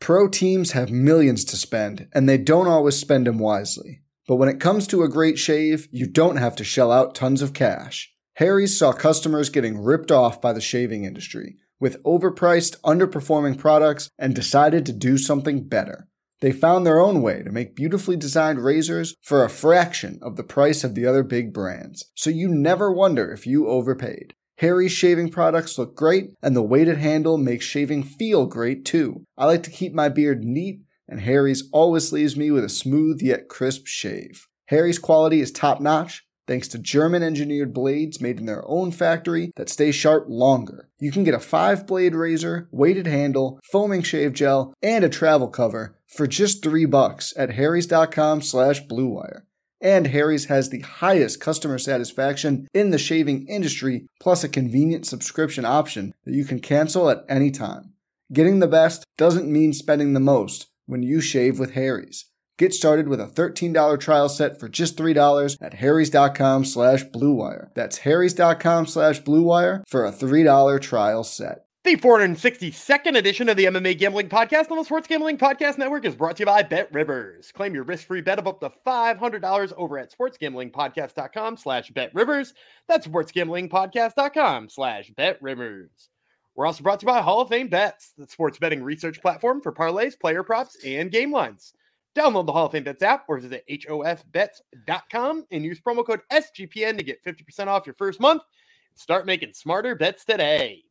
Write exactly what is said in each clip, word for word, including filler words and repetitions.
Pro teams have millions to spend, and they don't always spend them wisely. But when it comes to a great shave, you don't have to shell out tons of cash. Harry's saw customers getting ripped off by the shaving industry with overpriced, underperforming products and decided to do something better. They found their own way to make beautifully designed razors for a fraction of the price of the other big brands, so you never wonder if you overpaid. Harry's shaving products look great, and the weighted handle makes shaving feel great too. I like to keep my beard neat, and Harry's always leaves me with a smooth yet crisp shave. Harry's quality is top-notch, thanks to German-engineered blades made in their own factory that stay sharp longer. You can get a five-blade razor, weighted handle, foaming shave gel, and a travel cover for just three bucks at harrys.com slash bluewire. And Harry's has the highest customer satisfaction in the shaving industry, plus a convenient subscription option that you can cancel at any time. Getting the best doesn't mean spending the most when you shave with Harry's. Get started with a thirteen dollars trial set for just three dollars at harrys.com slash bluewire. That's harrys.com slash bluewire for a three dollars trial set. The four hundred sixty-second edition of the M M A Gambling Podcast on the Sports Gambling Podcast Network is brought to you by BetRivers. Claim your risk-free bet of up to five hundred dollars over at sportsgamblingpodcast.com slash BetRivers. That's sportsgamblingpodcast.com slash BetRivers. We're also brought to you by Hall of Fame Bets, the sports betting research platform for parlays, player props, and game lines. Download the Hall of Fame Bets app or visit H O F bets dot com and use promo code S G P N to get fifty percent off your first month. Start making smarter bets today.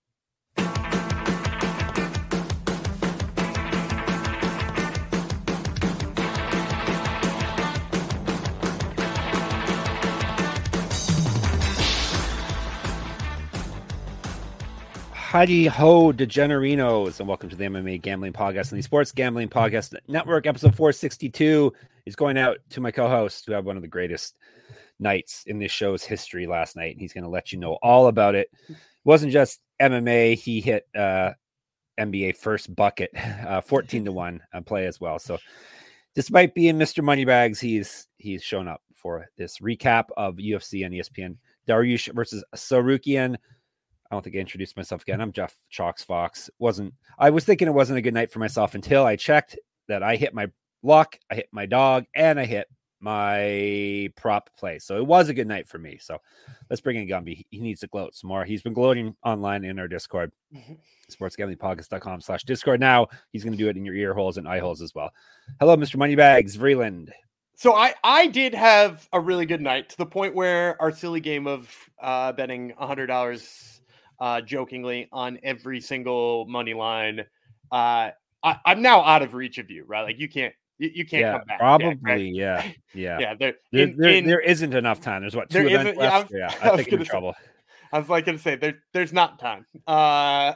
Howdy ho, degenerinos, and welcome to the M M A Gambling Podcast and the Sports Gambling Podcast Network. Episode four sixty-two is going out to my co-host, who had one of the greatest nights in this show's history last night. He's going to let you know all about it. It wasn't just M M A. He hit uh, N B A first bucket, uh, fourteen to one on play as well. So despite being Mister Moneybags, he's he's shown up for this recap of U F C and E S P N. Dariush versus Tsarukyan. I don't think I introduced myself again. I'm Jeff Chalks Fox. Wasn't I was thinking it wasn't a good night for myself until I checked that I hit my luck, I hit my dog, and I hit my prop play. So it was a good night for me. So let's bring in Gumby. He needs to gloat some more. He's been gloating online in our Discord, sportsgamblingpodcast.com slash Discord. Now he's going to do it in your ear holes and eye holes as well. Hello, Mister Moneybags, Vreeland. So I, I did have a really good night to the point where our silly game of uh, betting one hundred dollars Uh, jokingly on every single money line. Uh, I, I'm now out of reach of you, right? Like you can't, you, you can't yeah, come back. Probably, yeah, right? yeah, yeah, yeah. There, there, in, there, in, there isn't enough time. There's what two events left. Yeah, I, I think I'm in trouble. Say, I was like going to say there, there's not time, uh,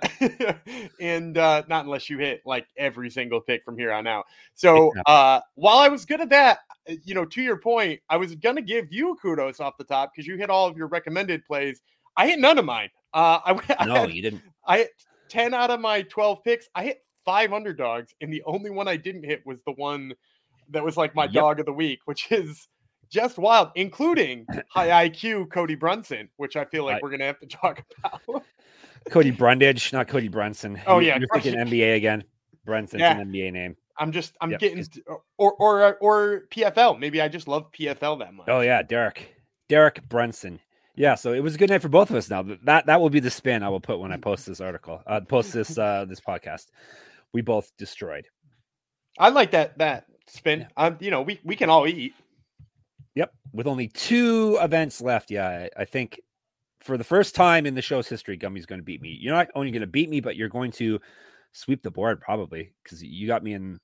and uh, not unless you hit like every single pick from here on out. So uh, while I was good at that, you know, to your point, I was going to give you kudos off the top because you hit all of your recommended plays. I hit none of mine. Uh, I, I no, had, you didn't. I hit ten out of my twelve picks. I hit five underdogs, and the only one I didn't hit was the one that was like my yep. dog of the week, which is just wild, including high I Q Cody Brunson, which I feel like I, we're gonna have to talk about. Cody Brundage, not Cody Brunson. Oh yeah, you're thinking N B A again. Brunson's yeah. an N B A name. I'm just, I'm yep. getting, or or or P F L. Maybe I just love P F L that much. Oh yeah, Derek, Derek Brunson. Yeah, so it was a good night for both of us. Now that that will be the spin I will put when I post this article, uh, post this uh, this podcast. We both destroyed. I like that that spin. Yeah. Um, you know, we we can all eat. Yep, with only two events left. Yeah, I, I think for the first time in the show's history, Gummy's going to beat me. You're not only going to beat me, but you're going to sweep the board probably because you got me in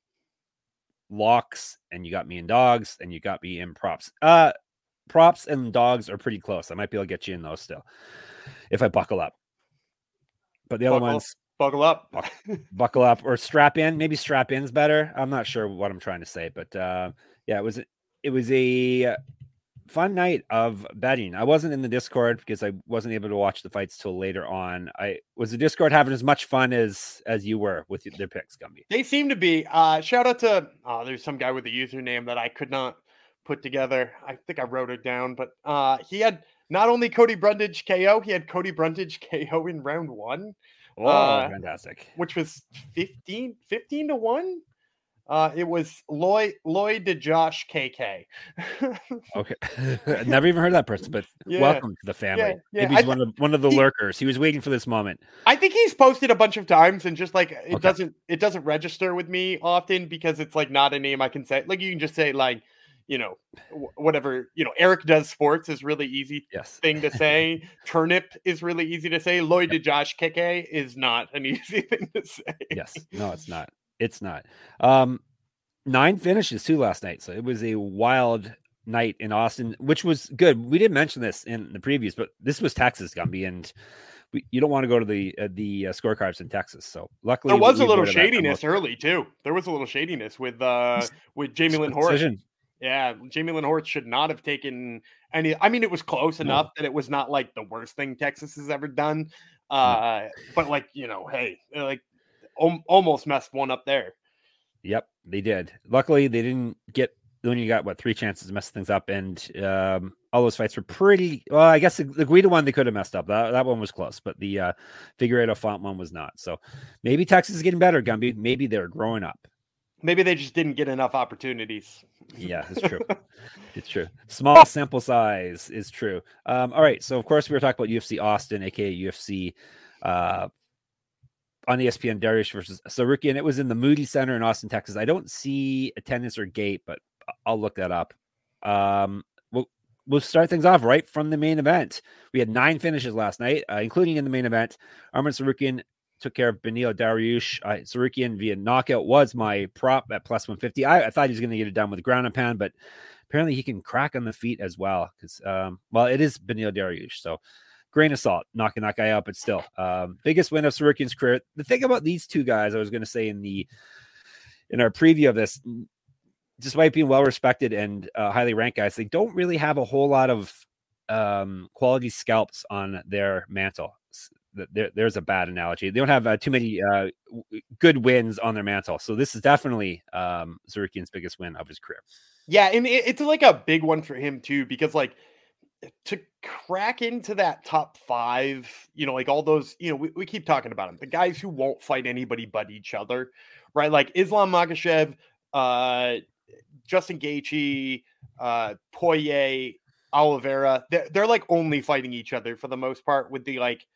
locks and you got me in dogs and you got me in props. Uh. Props and dogs are pretty close. I might be able to get you in those still if I buckle up. But the buckle, other ones, buckle up, buckle, buckle up or strap in. Maybe strap in's better. I'm not sure what I'm trying to say, but uh, yeah, it was it was a fun night of betting. I wasn't in the Discord because I wasn't able to watch the fights till later on. I was the Discord having as much fun as as you were with their picks, Gumby. They seem to be. Uh, shout out to oh, there's some guy with a username that I could not put together. I think I wrote it down, but uh, he had not only Cody Brundage K O, he had Cody Brundage K O in round one. Oh, uh, fantastic. Which was fifteen, fifteen to one. Uh, it was Lloyd Lloyd to Josh K K. Okay, never even heard of that person, but yeah, welcome to the family. Yeah, yeah. Maybe he's th- one of one of the he, lurkers. He was waiting for this moment. I think he's posted a bunch of times, and just like it Okay. doesn't it doesn't register with me often because it's like not a name I can say. Like you can just say like, you know, whatever, you know, Eric does sports is really easy yes. thing to say. Turnip is really easy to say. Lloyd to Josh K K is not an easy thing to say. Yes, no, it's not. It's not. Um, nine finishes too last night, so it was a wild night in Austin, which was good. We didn't mention this in the previews, but this was Texas, Gumby, and we, you don't want to go to the uh, the uh, scorecards in Texas. So luckily, there was we a little avoided that shadiness early too. There was a little shadiness with uh with Jamie Lynn Horst. Decision. Yeah, Jamie Lynn Horst should not have taken any. I mean, it was close enough No. that it was not like the worst thing Texas has ever done. Uh, No. But like, you know, hey, like om- almost messed one up there. Yep, they did. Luckily, they didn't get. When you got what three chances to mess things up, and um, all those fights were pretty. Well, I guess the, the Guida one they could have messed up. That that one was close, but the uh, Figueiredo Font one was not. So maybe Texas is getting better, Gumby. Maybe they're growing up. Maybe they just didn't get enough opportunities. Yeah, it's true. It's true. Small sample size is true. Um, all right, so of course we were talking about U F C Austin, aka U F C. Uh, on E S P N, Dariush versus Tsarukyan. It was in the Moody Center in Austin, Texas. I don't see attendance or gate, but I'll look that up. Um, we'll we'll start things off right from the main event. We had nine finishes last night, uh, including in the main event. Arman Tsarukyan took care of Beneil Dariush. Uh, Tsarukyan via knockout was my prop at plus one fifty. I, I thought he was going to get it done with ground and pound, but apparently he can crack on the feet as well. Because um, well, it is Beneil Dariush, so. Grain of salt, knocking that guy out, but still, um, biggest win of Tsarukyan's career. The thing about these two guys, I was going to say in the in our preview of this, despite being well respected and uh, highly ranked guys, they don't really have a whole lot of um, quality scalps on their mantle. There, there's a bad analogy. They don't have uh, too many uh, good wins on their mantle. So this is definitely um, Tsarukyan's biggest win of his career. Yeah, and it, it's like a big one for him too, because like to crack into that top five, you know, like all those, you know, we, we keep talking about them, the guys who won't fight anybody but each other, right? Like Islam Makhachev, uh, Justin Gaethje, uh, Poirier, Oliveira, they're, they're like only fighting each other for the most part, with the like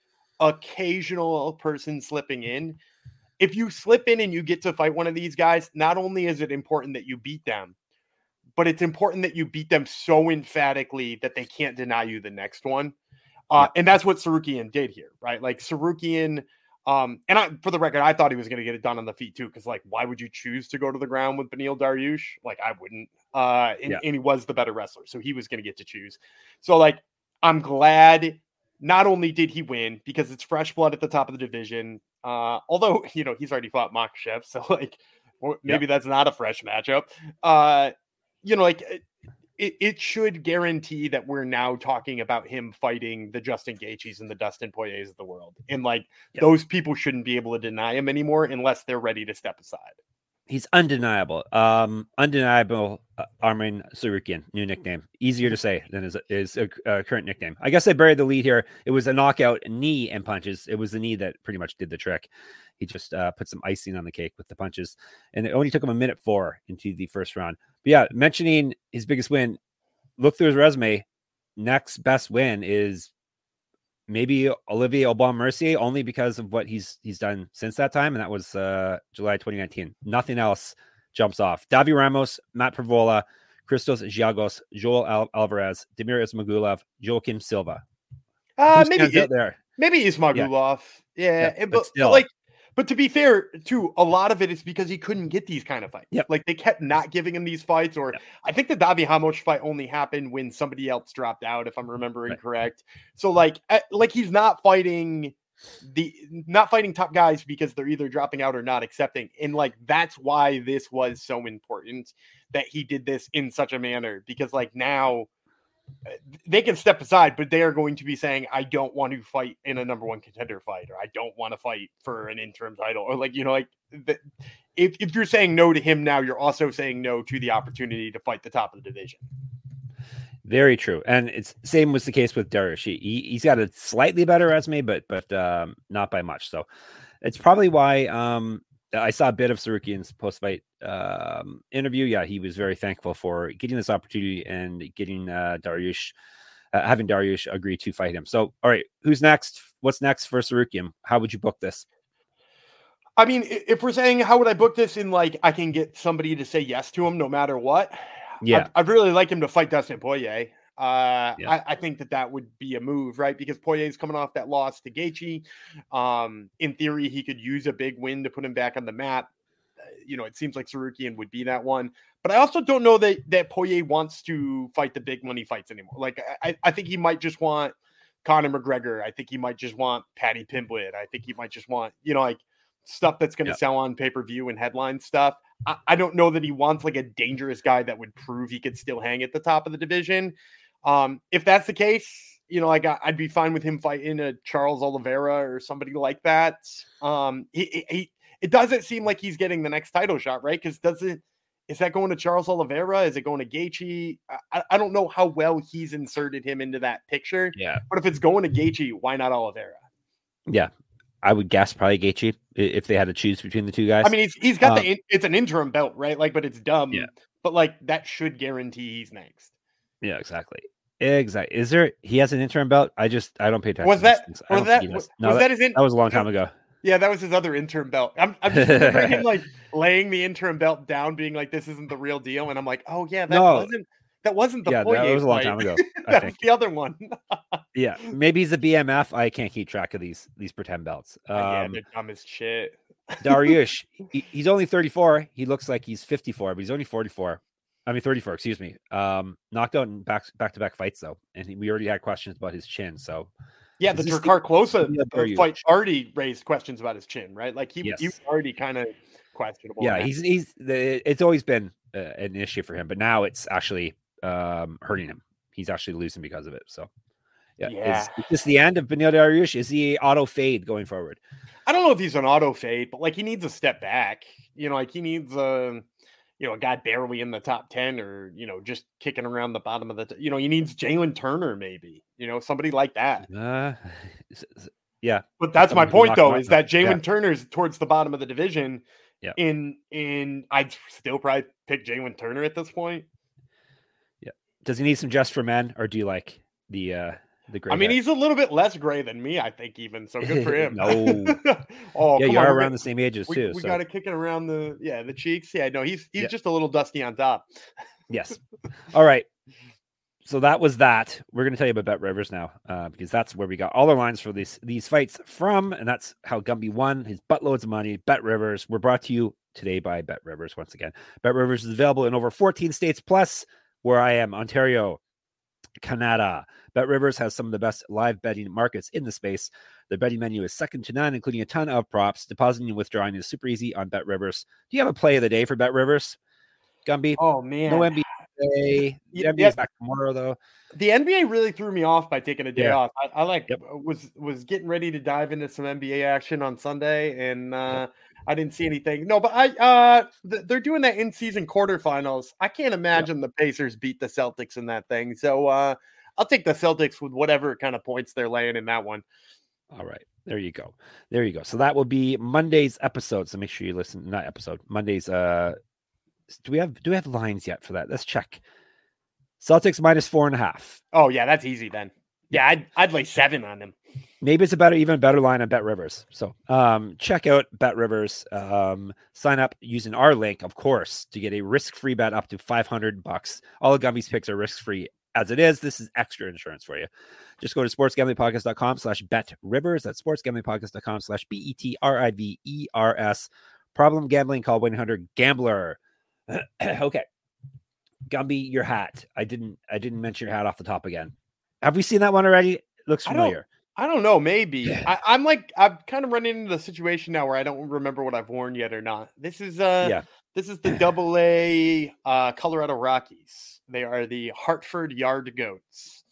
occasional person slipping in. If you slip in and you get to fight one of these guys, not only is it important that you beat them, but it's important that you beat them so emphatically that they can't deny you the next one. Uh, and that's what Tsarukyan did here, right? Like Tsarukyan, um, and I, for the record, I thought he was going to get it done on the feet too. Cause like, why would you choose to go to the ground with Beneil Dariush? Like I wouldn't, uh, and, yeah. and he was the better wrestler. So he was going to get to choose. So like, I'm glad not only did he win because it's fresh blood at the top of the division. Uh, although, you know, he's already fought Makhachev. So like, maybe yep. that's not a fresh matchup. Uh, You know, like it, it should guarantee that we're now talking about him fighting the Justin Gaethjes and the Dustin Poiriers of the world. And like yep. those people shouldn't be able to deny him anymore unless they're ready to step aside. He's undeniable. Um, undeniable uh, Arman Tsarukyan, new nickname. Easier to say than his, his uh, uh, current nickname. I guess I buried the lead here. It was a knockout knee and punches. It was the knee that pretty much did the trick. He just uh, put some icing on the cake with the punches. And it only took him a minute four into the first round. But yeah, mentioning his biggest win, look through his resume. Next best win is maybe Olivier Aubin-Mercier, only because of what he's he's done since that time, and that was uh, July twenty nineteen. Nothing else jumps off. Davi Ramos, Matt Pravola, Christos Giagos, Joel Al- Alvarez, Demir Ismagulov, Joaquim Silva. Uh, maybe it, there. Maybe Ismagulov. Yeah, yeah, yeah but, but, still. but like. But to be fair, too, a lot of it is because he couldn't get these kind of fights. Yep. Like they kept not giving him these fights, or yep. I think the Davi Ramos fight only happened when somebody else dropped out, if I'm remembering right. correct. So like, like he's not fighting the not fighting top guys because they're either dropping out or not accepting. And like that's why this was so important that he did this in such a manner, because like now they can step aside, but they are going to be saying, I don't want to fight in a number one contender fight, or I don't want to fight for an interim title, or like, you know, like the, if, if you're saying no to him now, you're also saying no to the opportunity to fight the top of the division. Very true. And it's same was the case with Dariush. He, he's got a slightly better resume, but but um, not by much. So it's probably why um, I saw a bit of Sarukian's post-fight um, interview. Yeah, he was very thankful for getting this opportunity and getting uh, Dariush, uh, having Dariush agree to fight him. So, all right, who's next? What's next for Sarukian? How would you book this? I mean, if we're saying how would I book this in, like, I can get somebody to say yes to him no matter what. Yeah, I'd, I'd really like him to fight Dustin Poirier. Uh, yeah. I, I think that that would be a move, right? Because Poirier is coming off that loss to Gaethje. Um, in theory, he could use a big win to put him back on the map. Uh, you know, it seems like Sarukian would be that one. But I also don't know that that Poirier wants to fight the big money fights anymore. Like, I, I think he might just want Conor McGregor. I think he might just want Paddy Pimblett. I think he might just want, you know, like stuff that's going to yeah. sell on pay-per-view and headline stuff. I, I don't know that he wants like a dangerous guy that would prove he could still hang at the top of the division. Um, if that's the case, you know, like I, I'd be fine with him fighting a Charles Oliveira or somebody like that. Um, he, he, it doesn't seem like he's getting the next title shot, right? Because does it, is that going to Charles Oliveira? Is it going to Gaethje? I, I don't know how well he's inserted him into that picture. Yeah. But if it's going to Gaethje, why not Oliveira? Yeah. I would guess probably Gaethje if they had to choose between the two guys. I mean, he's, he's got um, the, it's an interim belt, right? Like, but it's dumb. Yeah. But like that should guarantee he's next. Yeah, exactly. Exactly. Is there, he has an interim belt? I just, I don't pay attention. Was that, I was that, was, no, was that, that his, in, that was a long time ago. Yeah, that was his other interim belt. I'm, I'm just remembering him like laying the interim belt down, being like, "This isn't the real deal," and I'm like, "Oh yeah, that no. wasn't that wasn't the yeah, Poirier that was a long fight. time ago. I That think was the other one." yeah, maybe he's a B M F. I can't keep track of these these pretend belts. Um, yeah, they're dumb as shit. Dariush, he, he's only thirty-four. He looks like he's fifty-four, but he's only forty-four. I mean, thirty-four. Excuse me. Um, knocked out in back back to back fights though, and he, we already had questions about his chin. So. Yeah, the Drakkar Klose fight already raised questions about his chin, right? Like he, yes. he was already kind of questionable. Yeah, he's he's the, it's always been uh, an issue for him, but now it's actually um, hurting him. He's actually losing because of it. So, yeah, yeah. Is, is this the end of Beneil Dariush? Is he auto fade going forward? I don't know if he's an auto fade, but like he needs a step back. You know, like he needs a. Uh, you know, a guy barely in the top ten or, you know, just kicking around the bottom of the, t- you know, he needs Jalen Turner, maybe, you know, somebody like that. Uh, yeah. But that's my point though, is that Jalen yeah. Turner's towards the bottom of the division. Yeah. In, in, I'd still probably pick Jalen Turner at this point. Yeah. Does he need some just for men or do you like the, uh, the gray I mean, guy? he's a little bit less gray than me, I think, even. So good for him. no. oh, yeah, you on, are around the same ages we, too. We so. got to kick it around the, yeah, the cheeks. Yeah, no, he's, he's yeah. just a little dusty on top. Yes. All right. So that was that. We're going to tell you about Bet Rivers now, uh, because that's where we got all our lines for these these fights from, and that's how Gumby won his buttloads of money. Bet Rivers. We're brought to you today by Bet Rivers once again. Bet Rivers is available in over fourteen states plus where I am, Ontario, Canada. Bet Rivers has some of the best live betting markets in the space. The betting menu is second to none, including a ton of props. Depositing and withdrawing is super easy on Bet Rivers. Do you have a play of the day for Bet Rivers, Gumby? Oh man, no N B A. The N B A is back tomorrow though. The N B A really threw me off by taking a day yeah. off. I, I like yep. was was getting ready to dive into some N B A action on Sunday, and uh, yep. I didn't see anything. No, but I uh, th- they're doing that in season quarterfinals. I can't imagine yep. the Pacers beat the Celtics in that thing. So uh, I'll take the Celtics with whatever kind of points they're laying in that one. All right. There you go. There you go. So that will be Monday's episode. So make sure you listen. Not episode. Monday's. Uh, do we have do we have lines yet for that? Let's check. Celtics minus four and a half. Oh yeah, that's easy then. Yeah, I'd I'd lay seven on them. Maybe it's a better, even better line on Bet Rivers. So um, check out Bet Rivers. Um, sign up using our link, of course, to get a risk-free bet up to five hundred bucks. All of Gumby's picks are risk-free as it is. This is extra insurance for you. Just go to sportsgamblingpodcast.com slash bet rivers. That's sportsgamblingpodcast.com slash B E T R I V E R S. Problem gambling, call one eight hundred gambler. Okay. Gumby, your hat. I didn't I didn't mention your hat off the top again. Have we seen that one already? It looks familiar. I don't, I don't know. Maybe. I, I'm like, I'm kind of running into the situation now where I don't remember what I've worn yet or not. This is uh yeah. This is the double A uh, Colorado Rockies. They are the Hartford Yard Goats.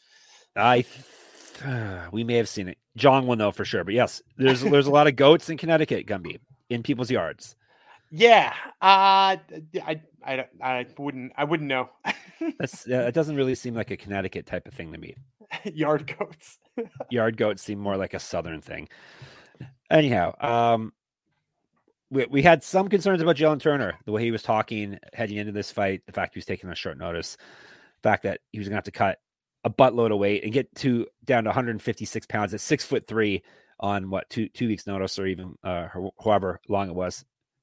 I th- uh, we may have seen it. John will know for sure, but yes, there's there's a lot of goats in Connecticut, Gumby, in people's yards. Yeah, uh, I, I, I wouldn't, I wouldn't know. That's uh, it doesn't really seem like a Connecticut type of thing to me. Yard goats. Yard goats seem more like a Southern thing. Anyhow, um, we, we had some concerns about Jalen Turner, the way he was talking heading into this fight, the fact he was taking on short notice, the fact that he was going to have to cut a buttload of weight and get to down to one hundred fifty-six pounds at six foot three on what two two weeks notice or even uh, however long it was.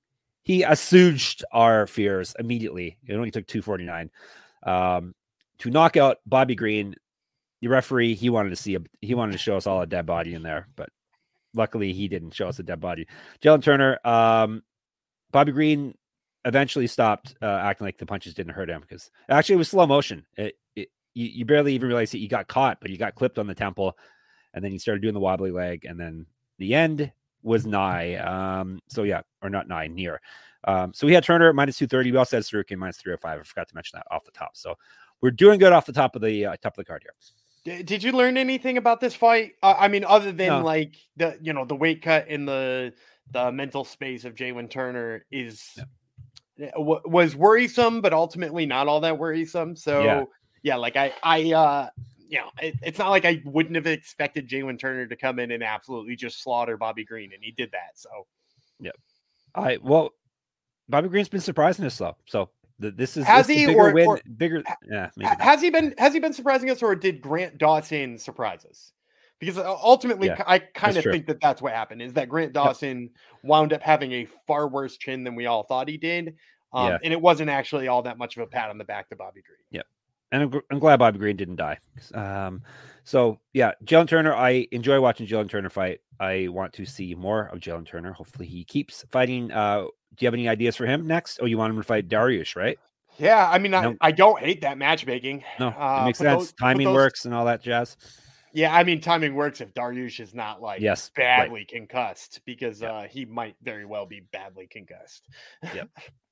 He assuaged our fears immediately. It only took two forty-nine um, to knock out Bobby Green. The referee, he wanted to see a, he wanted to show us all a dead body in there, but luckily he didn't show us a dead body. Jalen Turner, um, Bobby Green eventually stopped uh, acting like the punches didn't hurt him because actually it was slow motion. It, it, you, you barely even realized that you got caught, but you got clipped on the temple, and then you started doing the wobbly leg, and then the end was nigh. Um, so yeah, or not nigh, near. Um, so we had Turner at minus two thirty. We also had Sorokin minus three oh five. I forgot to mention that off the top. So we're doing good off the top of the uh, top of the card here. Did you learn anything about this fight? Uh, I mean, other than no. like the, you know, the weight cut in the, the mental space of Jalen Turner is yeah. w- was worrisome, but ultimately not all that worrisome. So yeah, yeah like I, I, uh, you know, it, it's not like I wouldn't have expected Jalen Turner to come in and absolutely just slaughter Bobby Green. And he did that. So yeah, I, well, Bobby Green's been surprising us though. So The, this is has this he bigger or, win, or bigger? Yeah, maybe has he been has he been surprising us, or did Grant Dawson surprise us? Because ultimately, yeah, I kind of think that that's what happened. Is that Grant Dawson yep. wound up having a far worse chin than we all thought he did, um, yeah. and it wasn't actually all that much of a pat on the back to Bobby Green. Yeah, and I'm, I'm glad Bobby Green didn't die. Um, so yeah, Jalen Turner. I enjoy watching Jalen Turner fight. I want to see more of Jalen Turner. Hopefully, he keeps fighting. Uh, do you have any ideas for him next? Oh, you want him to fight Dariush, right? Yeah, I mean, I, no. I don't hate that matchmaking. No, it uh, makes sense. Those, timing those, works and all that jazz. Yeah, I mean, timing works if Dariush is not like yes, badly right. concussed, because yep. uh, he might very well be badly concussed. Yep.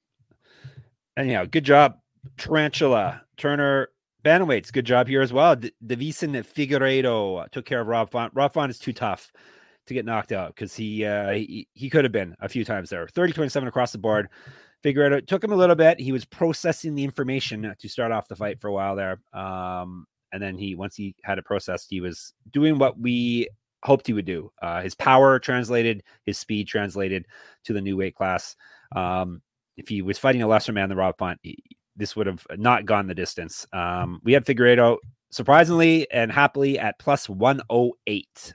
Anyhow, good job, Tarantula. Turner, bantamweights, good job here as well. D- Davison Figueiredo took care of Rob Font. Rob Font is too tough to get knocked out because he, uh, he he could have been a few times there. thirty twenty-seven across the board. Figueiredo, it took him a little bit. He was processing the information to start off the fight for a while there. Um, and then he, once he had it processed, he was doing what we hoped he would do. Uh, his power translated, his speed translated to the new weight class. Um, if he was fighting a lesser man than Rob Font, he, this would have not gone the distance. Um, we had Figueiredo surprisingly and happily at plus one oh eight.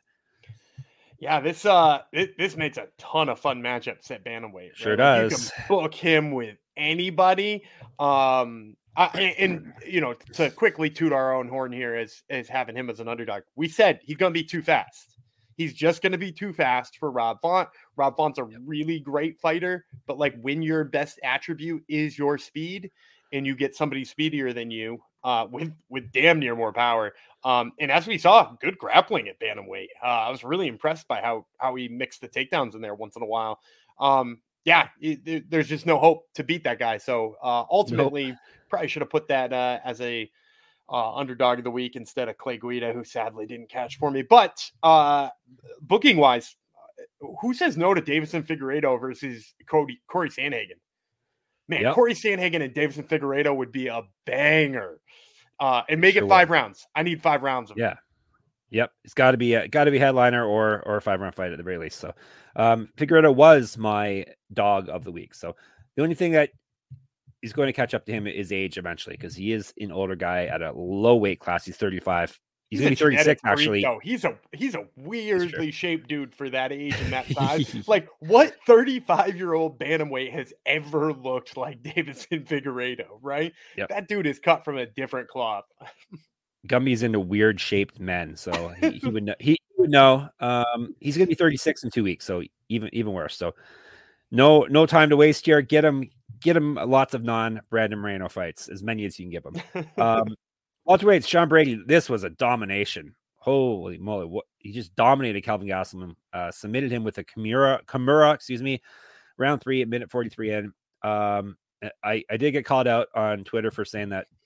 Yeah, this uh, this, this makes a ton of fun matchups at bantamweight. Right? Sure like does. You can book him with anybody. Um, I, and you know, to quickly toot our own horn here as as having him as an underdog. We said he's going to be too fast. He's just going to be too fast for Rob Font. Rob Font's a really great fighter, but like when your best attribute is your speed, and you get somebody speedier than you, uh, with with damn near more power. Um, and as we saw, good grappling at bantamweight. Uh, I was really impressed by how how he mixed the takedowns in there once in a while. Um, yeah, it, it, there's just no hope to beat that guy. So uh, ultimately, nope. probably should have put that uh, as a uh, underdog of the week instead of Clay Guida, who sadly didn't catch for me. But uh, booking wise, who says no to Davison Figueiredo versus Cody, Corey Sandhagen? Man, yep. Corey Sandhagen and Davison Figueiredo would be a banger. Uh, and make sure it five would. rounds. I need five rounds of yeah. it. Yep. It's got to be a got to be headliner or or a five round fight at the very least. So um Figueiredo was my dog of the week. So the only thing that is going to catch up to him is age eventually, because he is an older guy at a low weight class. He's thirty-five. He's, he's gonna be thirty-six actually. Though. He's a he's a weirdly shaped dude for that age and that size. Like, what thirty-five-year-old bantamweight has ever looked like Davison Figueiredo, right? Yep. That dude is cut from a different cloth. Gumby's into weird shaped men, so he, he would know. He would know. Um, he's gonna be thirty-six in two weeks, so even even worse. So no no time to waste here. Get him get him lots of non Brandon Moreno fights, as many as you can give him. Um, Welterweights, Sean Brady. This was a domination. Holy moly! What, he just dominated Kelvin Gastelum. Uh, submitted him with a Kimura, Kimura, excuse me, round three at minute forty-three in. Um, I, I did get called out on Twitter for saying that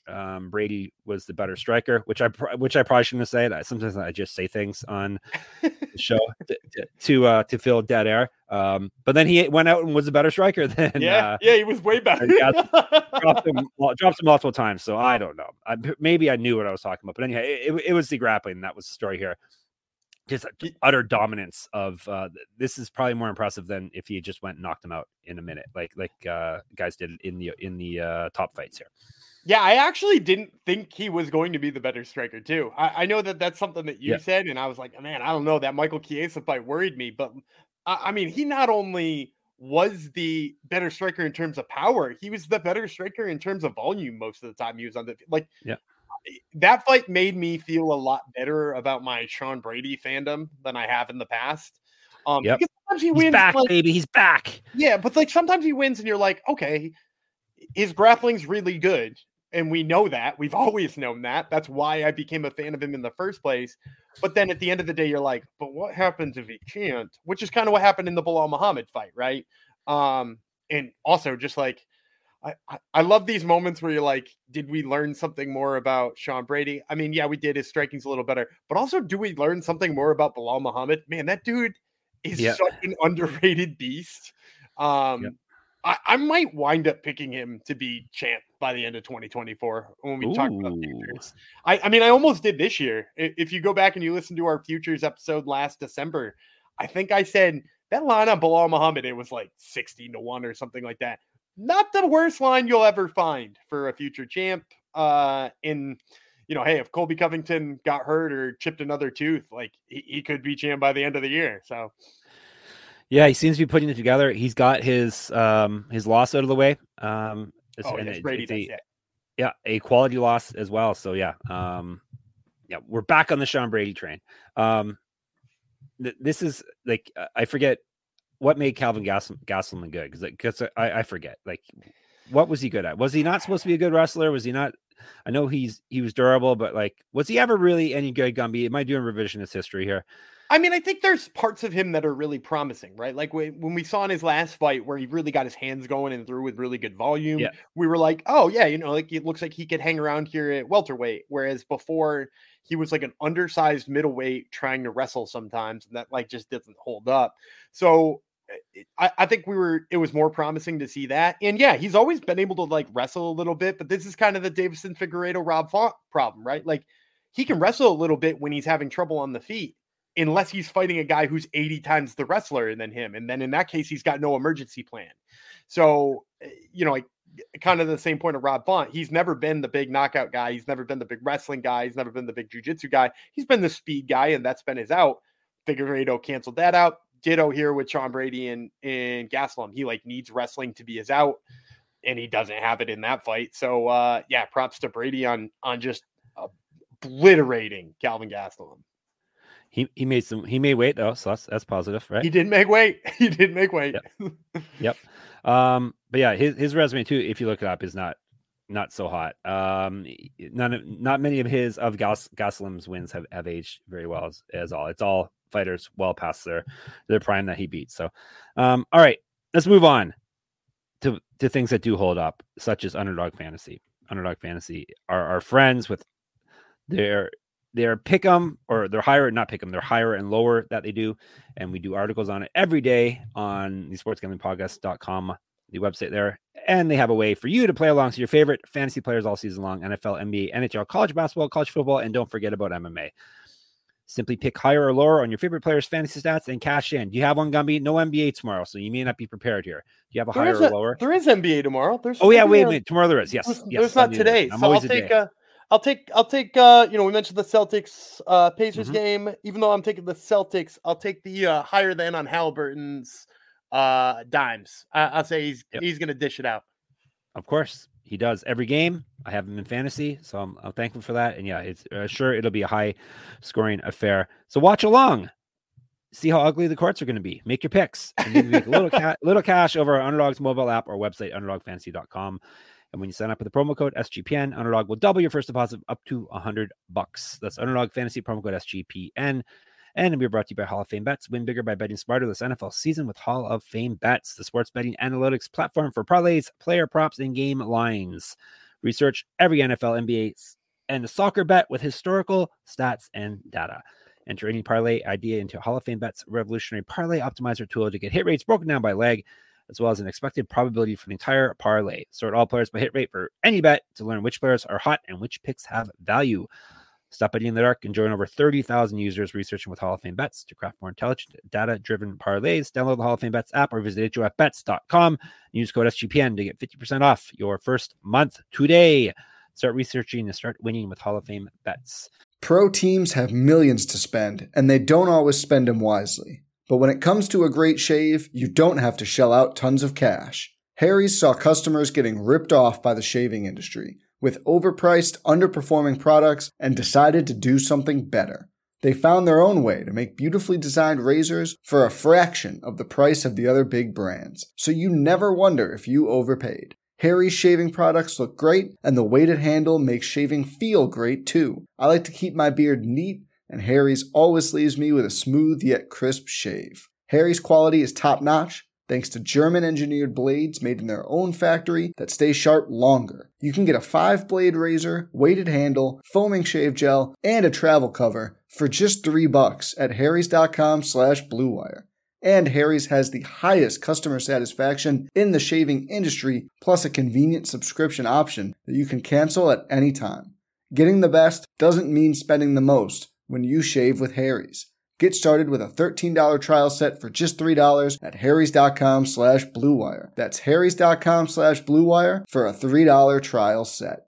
um, Brady was the better striker, which I which I probably shouldn't have said. I, sometimes I just say things on the show to to, uh, to fill dead air. Um, but then he went out and was a better striker than yeah, uh, yeah, he was way better. dropped him, dropped him multiple times. So I don't know. I, maybe I knew what I was talking about, but anyway, it, it, it was the grappling. That was the story here. Just utter dominance of uh, this is probably more impressive than if he just went and knocked him out in a minute, like like uh, guys did in the in the uh, top fights here. Yeah, I actually didn't think he was going to be the better striker too. I, I know that that's something that you yeah. said, and I was like, man, I don't know. That Michael Chiesa fight worried me, but I, I mean, he not only was the better striker in terms of power, he was the better striker in terms of volume most of the time he was on the like. Yeah. That fight made me feel a lot better about my Sean Brady fandom than I have in the past. Um, yep. Because sometimes he He's wins, back, like, baby. He's back. Yeah, but like sometimes he wins, and you're like, okay, his grappling's really good, and we know that. We've always known that. That's why I became a fan of him in the first place. But then at the end of the day, you're like, but what happens if he can't? Which is kind of what happened in the Bilal Muhammad fight, right? Um, and also just like. I, I love these moments where you're like, did we learn something more about Sean Brady? I mean, yeah, we did. His striking's a little better, but also, do we learn something more about Bilal Muhammad? Man, that dude is yeah. such an underrated beast. Um, yeah. I, I might wind up picking him to be champ by the end of twenty twenty-four when we Ooh. talk about futures. I, I mean, I almost did this year. If you go back and you listen to our futures episode last December, I think I said that line on Bilal Muhammad, it was like sixteen to one or something like that. Not the worst line you'll ever find for a future champ. Uh, in, you know, hey, if Colby Covington got hurt or chipped another tooth, like he, he could be champ by the end of the year. So, yeah, he seems to be putting it together. He's got his um his loss out of the way. Um, oh, and yes, it, Brady, it's a, it. yeah, a quality loss as well. So yeah, um, yeah, we're back on the Sean Brady train. Um, th- this is like I forget. What made Calvin Gas- Gastelum good? Because because I, I forget. Like, what was he good at? Was he not supposed to be a good wrestler? Was he not? I know he's he was durable, but like, was he ever really any good, Gumby? Am I doing revisionist history here? I mean, I think there's parts of him that are really promising, right? Like when we saw in his last fight where he really got his hands going and threw with really good volume, yeah. we were like, oh yeah, you know, like it looks like he could hang around here at welterweight. Whereas before he was like an undersized middleweight trying to wrestle sometimes, and that like just doesn't hold up. So I, I think we were, it was more promising to see that. And yeah, he's always been able to like wrestle a little bit, but this is kind of the Davison Figueiredo Rob Font problem, right? Like he can wrestle a little bit when he's having trouble on the feet, unless he's fighting a guy who's eighty times the wrestler than him. And then in that case, he's got no emergency plan. So, you know, like kind of the same point of Rob Font. He's never been the big knockout guy. He's never been the big wrestling guy. He's never been the big jiu-jitsu guy. He's been the speed guy, and that's been his out. Figueiredo canceled that out. Ditto here with Sean Brady and, and Gastelum. He like needs wrestling to be his out, and he doesn't have it in that fight. So uh, yeah, props to Brady on on just obliterating Calvin Gastelum. He he made some he made weight though, so that's that's positive, right? He did make weight. He did make weight. Yep. yep. Um, but yeah, his his resume too, if you look it up, is not not so hot. Um, none of not many of his of Gas, Gastelum's wins have, have aged very well as, as all. It's all fighters well past their their prime that he beat. So um all right, let's move on to to things that do hold up, such as Underdog Fantasy. Underdog Fantasy are our friends with their their pick 'em, or their higher not pick 'em, they're higher and lower that they do, and we do articles on it every day on the sports gambling podcast dot com, the website there. And they have a way for you to play along to your favorite fantasy players all season long: N F L, N B A, N H L, college basketball, college football, and don't forget about M M A. Simply pick higher or lower on your favorite players' fantasy stats and cash in. Do you have one, Gumby? No N B A tomorrow, so you may not be prepared here. Do you have a there higher a, or lower? There is N B A tomorrow. There's oh yeah, wait, a, wait. Tomorrow there is. Yes, there's, yes. There's not today. So I'll take. Uh, I'll take. I'll take. Uh, you know, we mentioned the Celtics uh, Pacers mm-hmm. game. Even though I'm taking the Celtics, I'll take the uh, higher than on Halliburton's uh, dimes. I, I'll say he's yep. he's going to dish it out. Of course. He does every game. I have him in fantasy, so I'm, I'm thankful for that. And yeah, it's uh, sure it'll be a high scoring affair. So watch along, see how ugly the courts are going to be. Make your picks, and maybe make a little ca- little cash over our Underdog's mobile app or website, underdog fantasy dot com. And when you sign up with the promo code S G P N, Underdog will double your first deposit up to a hundred bucks. That's Underdog Fantasy promo code S G P N. And we're brought to you by Hall of Fame Bets. Win bigger by betting smarter this N F L season with Hall of Fame Bets, the sports betting analytics platform for parlays, player props, and game lines. Research every N F L, N B A, and soccer bet with historical stats and data. Enter any parlay idea into Hall of Fame Bet's revolutionary parlay optimizer tool to get hit rates broken down by leg, as well as an expected probability for the entire parlay. Sort all players by hit rate for any bet to learn which players are hot and which picks have value. Stop betting in the dark and join over thirty thousand users researching with Hall of Fame Bets to craft more intelligent, data-driven parlays. Download the Hall of Fame Bets app or visit H O F bets dot com. Use code S G P N to get fifty percent off your first month today. Start researching and start winning with Hall of Fame Bets. Pro teams have millions to spend, and they don't always spend them wisely. But when it comes to a great shave, you don't have to shell out tons of cash. Harry's saw customers getting ripped off by the shaving industry with overpriced, underperforming products and decided to do something better. They found their own way to make beautifully designed razors for a fraction of the price of the other big brands, so you never wonder if you overpaid. Harry's shaving products look great, and the weighted handle makes shaving feel great too. I like to keep my beard neat, and Harry's always leaves me with a smooth yet crisp shave. Harry's quality is top-notch, thanks to German-engineered blades made in their own factory that stay sharp longer. You can get a five-blade razor, weighted handle, foaming shave gel, and a travel cover for just three bucks at harrys.com slash bluewire. And Harry's has the highest customer satisfaction in the shaving industry, plus a convenient subscription option that you can cancel at any time. Getting the best doesn't mean spending the most when you shave with Harry's. Get started with a thirteen dollars trial set for just three dollars at harrys.com slash bluewire. That's harrys.com slash bluewire for a three dollars trial set.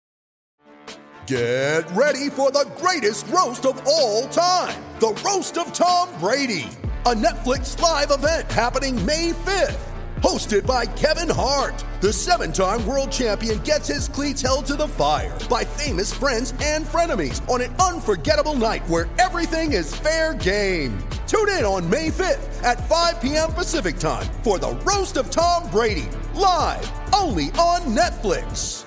Get ready for the greatest roast of all time, the Roast of Tom Brady, a Netflix live event happening May fifth. Hosted by Kevin Hart, the seven-time world champion gets his cleats held to the fire by famous friends and frenemies on an unforgettable night where everything is fair game. Tune in on May fifth at five p.m. Pacific time for the Roast of Tom Brady, live only on Netflix.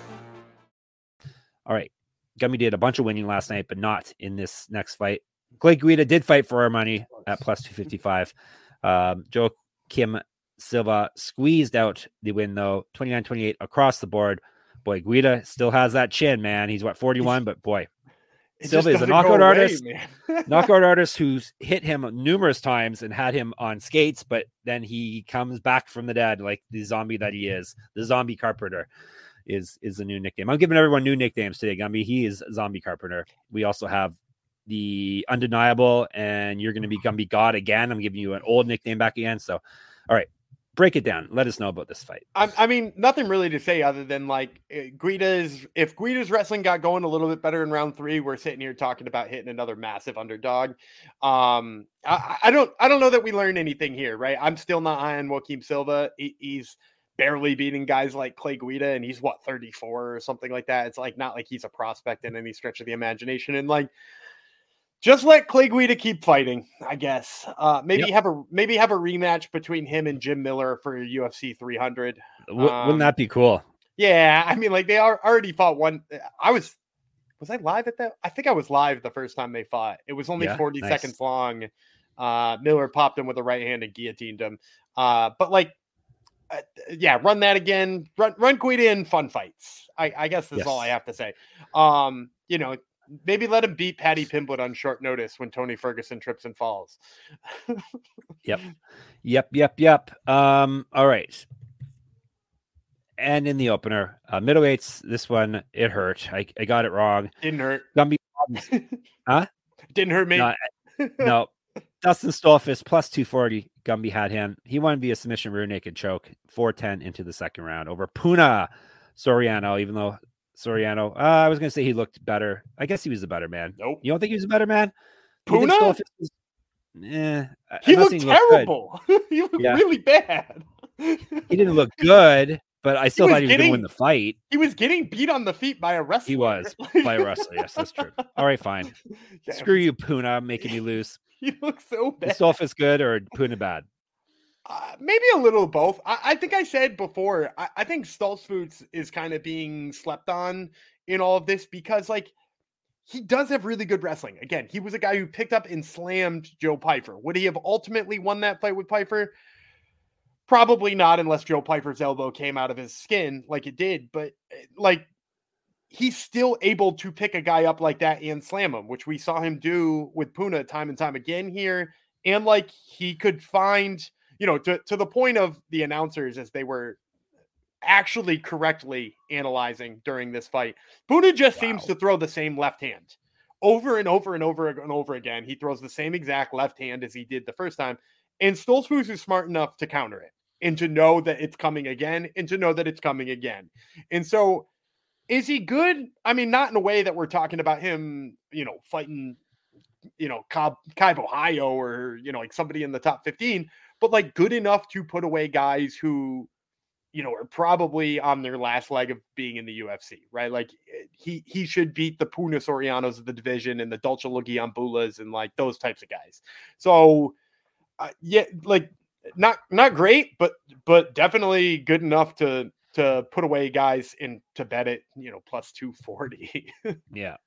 All right. Gumby did a bunch of winning last night, but not in this next fight. Clay Guida did fight for our money at plus two fifty-five. Um, Joe Kim Silva squeezed out the win, though, twenty-nine twenty-eight across the board. Boy, Guida still has that chin, man. He's, what, forty-one? But, boy, it Silva is a knockout away, artist. knockout artist who's hit him numerous times and had him on skates, but then he comes back from the dead like the zombie that he is. The Zombie Carpenter is, is the new nickname. I'm giving everyone new nicknames today, Gumby. He is Zombie Carpenter. We also have the Undeniable, and you're going to be Gumby God again. I'm giving you an old nickname back again. So, all right. Break it down. Let us know about this fight. I, I mean, nothing really to say other than like Guida's. If Guida's wrestling got going a little bit better in round three, we're sitting here talking about hitting another massive underdog. Um, I, I don't, I don't know that we learned anything here, right? I'm still not high on Joaquim Silva. He, he's barely beating guys like Clay Guida, and he's what thirty-four or something like that. It's like not like he's a prospect in any stretch of the imagination, and like. Just let Clay Guida keep fighting, I guess. Uh, maybe yep. have a maybe have a rematch between him and Jim Miller for U F C three hundred. W- um, wouldn't that be cool? Yeah, I mean, like they are already fought one. I was was I live at that? I think I was live the first time they fought. It was only yeah, forty nice. seconds long. Uh, Miller popped him with a right hand and guillotined him. Uh, but like, uh, yeah, run that again. Run run Guida in fun fights. I, I guess that's yes. all I have to say. Um, you know. Maybe let him beat Paddy Pimblett on short notice when Tony Ferguson trips and falls. Yep. Yep. Yep. Yep. Um, all right. And in the opener, uh, middleweights, this one, it hurt. I, I got it wrong. Didn't hurt. Gumby, huh? Didn't hurt me. No. no. Dustin Stolfus plus two forty. Gumby had him. He won via submission rear naked choke. four ten into the second round over Puna Soriano, even though Soriano, uh, I was going to say he looked better. I guess he was a better man. Nope. You don't think he was a better man? Puna? Was, eh, he looked he terrible. Looked he looked yeah. really bad. He didn't look good, but I still he thought he was going to win the fight. He was getting beat on the feet by a wrestler. He was by a wrestler. Yes, that's true. All right, fine. Yeah. Screw you, Puna, making me lose. He looks so bad. Is Stolfus good or Puna bad? Uh, maybe a little of both. I, I think I said before, I, I think Stolfus is kind of being slept on in all of this because, like, he does have really good wrestling. Again, he was a guy who picked up and slammed Joe Pyfer. Would he have ultimately won that fight with Pyfer? Probably not, unless Joe Pyfer's elbow came out of his skin like it did. But, like, he's still able to pick a guy up like that and slam him, which we saw him do with Puna time and time again here. And like he could find, you know, to, to the point of the announcers as they were actually correctly analyzing during this fight, Puna just wow. seems to throw the same left hand over and over and over and over again. He throws the same exact left hand as he did the first time. And Stoltzfus is smart enough to counter it and to know that it's coming again and to know that it's coming again. And so is he good? I mean, not in a way that we're talking about him, you know, fighting, you know, Cobb, Cobb, Ohio, or, you know, like somebody in the top fifteen, but like good enough to put away guys who, you know, are probably on their last leg of being in the U F C, right? Like he, he should beat the Puna Sorianos of the division and the Dolce Logiambulas and like those types of guys. So uh, yeah, like not, not great, but, but definitely good enough to, to put away guys and to bet it, you know, plus two forty. Yeah.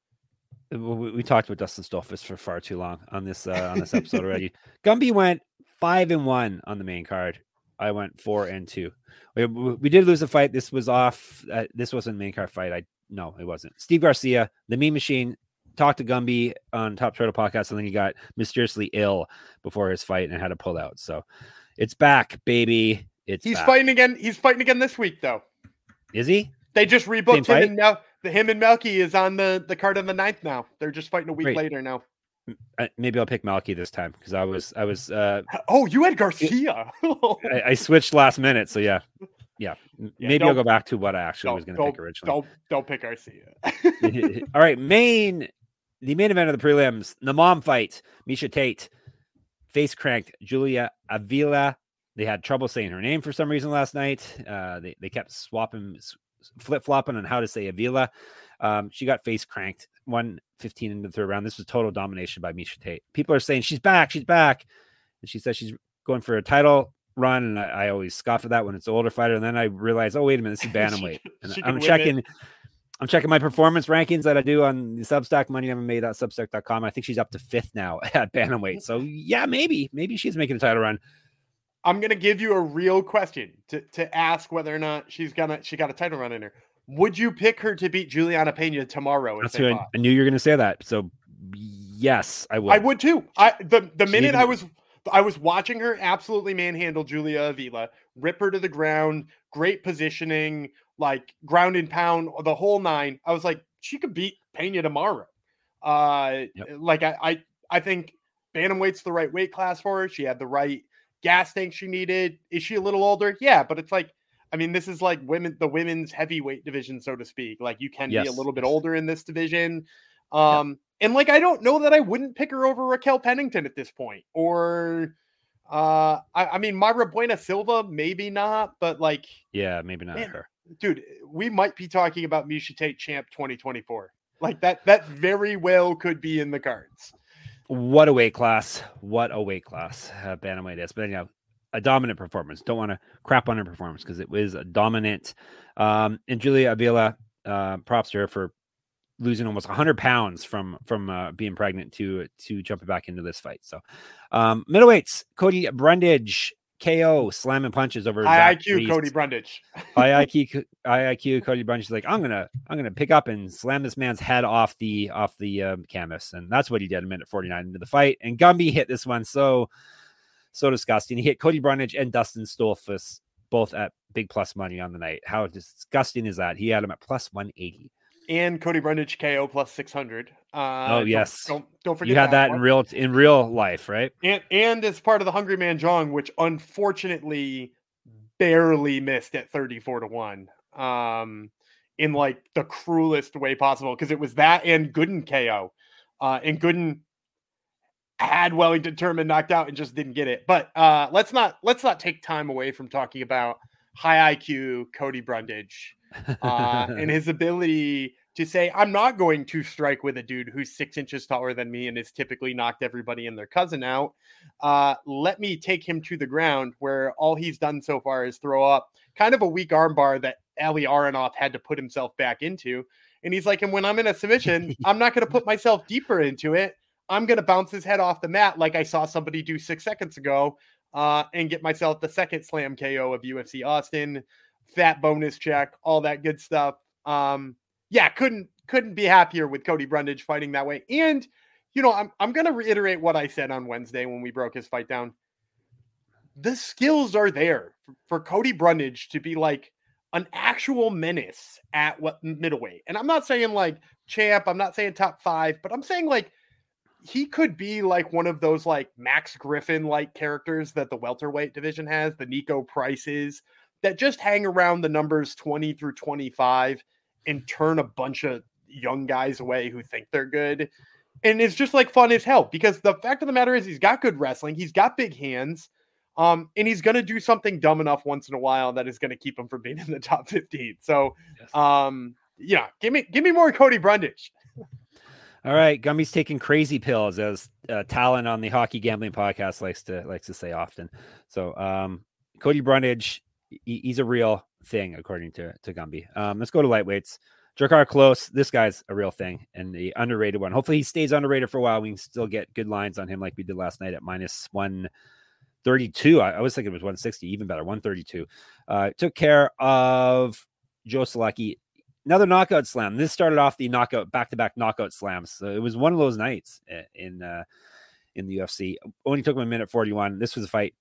We, we talked about Dustin Stoltzfus for far too long on this, uh, on this episode already. Gumby went five and one on the main card. I went four and two. We, we did lose a fight. This was off. Uh, this wasn't a main card fight. I no, it wasn't. Steve Garcia, the Meme Machine, talked to Gumby on Top Turtle Podcast, and then he got mysteriously ill before his fight and had to pull out. So it's back, baby. It's he's back. fighting again. He's fighting again this week, though. Is he? They just rebooked him, and now the him and Melky is on the the card on the ninth. Now they're just fighting a week Great. later now. Maybe I'll pick Malky this time because I was I was uh oh you had Garcia. I, I switched last minute, so yeah yeah, yeah maybe I'll go back to what I actually was going to pick originally. Don't don't pick Garcia. All right, main the main event of the prelims, the mom fight. Miesha Tate face cranked Julia Avila. They had trouble saying her name for some reason last night. Uh, they they kept swapping flip flopping on how to say Avila. Um, she got face cranked one fifteen into the third round. This was total domination by Miesha Tate. People are saying she's back, she's back. And she says she's going for a title run. And I, I always scoff at that when it's an older fighter. And then I realize, oh, wait a minute, this is bantamweight. And I'm checking, it. I'm checking my performance rankings that I do on the Substack, money M M A dot substack dot com. I think she's up to fifth now at bantamweight. So yeah, maybe, maybe she's making a title run. I'm going to give you a real question to, to ask whether or not she's gonna, she got a title run in her. Would you pick her to beat Juliana Pena tomorrow? That's I, I knew you were going to say that. So yes, I would. I would too. I the the she minute even... I was I was watching her absolutely manhandle Julia Avila, rip her to the ground, great positioning, like ground and pound, the whole nine. I was like, she could beat Pena tomorrow. Uh, yep. Like I, I I think bantamweight's the right weight class for her. She had the right gas tank she needed. Is she a little older? Yeah, but it's like. I mean, this is like women, the women's heavyweight division, so to speak. Like you can yes. be a little bit older in this division. Um, yeah. And like, I don't know that I wouldn't pick her over Raquel Pennington at this point, or uh, I, I mean, Myra Buena Silva, maybe not, but like, yeah, maybe not man, her, dude, we might be talking about Miesha Tate champ twenty twenty-four. Like that, that very well could be in the cards. What a weight class. What a weight class. Uh, bantamweight is, but anyhow, a dominant performance. Don't want to crap on her performance because it was a dominant. Um, and Julia Avila, uh, props to her for losing almost one hundred pounds from from uh, being pregnant to to jumping back into this fight. So, um, middleweights, Cody Brundage, K O, slamming punches over high I Q Cody Brundage. high I Q, high I Q Cody Brundage is like, I'm gonna I'm gonna pick up and slam this man's head off the off the um, canvas, and that's what he did a minute forty-nine into the fight. And Gumby hit this one so. So disgusting. He hit Cody Brundage and Dustin Stoltzfus both at big plus money on the night. How disgusting is that? He had him at plus one eighty. And Cody Brundage K O plus six hundred. Uh, oh, yes. Don't, don't, don't forget you had that, that in real in real life, right? And, and as part of the Hungry Man Jong, which unfortunately barely missed at thirty-four to one. Um, in like the cruelest way possible, because it was that and Gooden K O. Uh, and Gooden had Wellington Turman knocked out and just didn't get it. But uh, let's not let's not take time away from talking about high I Q Cody Brundage uh, and his ability to say, I'm not going to strike with a dude who's six inches taller than me and has typically knocked everybody and their cousin out. Uh, let me take him to the ground, where all he's done so far is throw up kind of a weak armbar that Ali Aronoff had to put himself back into. And he's like, and when I'm in a submission, I'm not going to put myself deeper into it. I'm going to bounce his head off the mat like I saw somebody do six seconds ago uh, and get myself the second slam K O of U F C Austin, fat bonus check, all that good stuff. Um, yeah, couldn't couldn't be happier with Cody Brundage fighting that way. And, you know, I'm I'm gonna reiterate what I said on Wednesday when we broke his fight down. The skills are there for, for Cody Brundage to be like an actual menace at what middleweight. And I'm not saying like champ, I'm not saying top five, but I'm saying like he could be like one of those like Max Griffin like characters that the welterweight division has, the Nico Prices, that just hang around the numbers twenty through twenty-five and turn a bunch of young guys away who think they're good. And it's just like fun as hell, because the fact of the matter is he's got good wrestling. He's got big hands. Um, and he's going to do something dumb enough once in a while that is going to keep him from being in the top fifteen. So, Yes. um, yeah, give me, give me more Cody Brundage. All right, Gumby's taking crazy pills, as uh, Talon on the Hockey Gambling Podcast likes to likes to say often. So, um, Cody Brundage, he, he's a real thing according to to Gumby. Um, let's go to lightweights. Drakkar Klose, this guy's a real thing and the underrated one. Hopefully, he stays underrated for a while. We can still get good lines on him like we did last night at minus one thirty-two. I, I was thinking it was one sixty, even better, one thirty-two. Uh, took care of Joe Solecki. Another knockout slam. This started off the knockout back-to-back knockout slams. So it was one of those nights in uh, in the U F C. Only took him a minute forty-one. This was a fight